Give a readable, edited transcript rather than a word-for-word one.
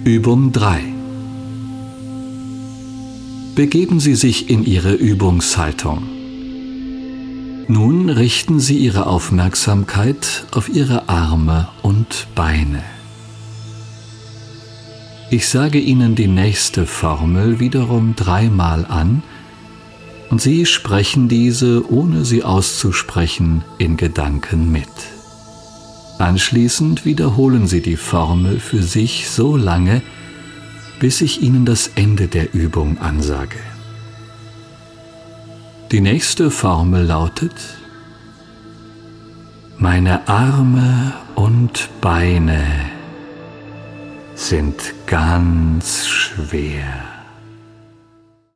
Übung 3. Begeben Sie sich in Ihre Übungshaltung. Nun richten Sie Ihre Aufmerksamkeit auf Ihre Arme und Beine. Ich sage Ihnen die nächste Formel wiederum 3-mal an und Sie sprechen diese, ohne sie auszusprechen, in Gedanken mit. Anschließend wiederholen Sie die Formel für sich so lange, bis ich Ihnen das Ende der Übung ansage. Die nächste Formel lautet: Meine Arme und Beine sind ganz schwer.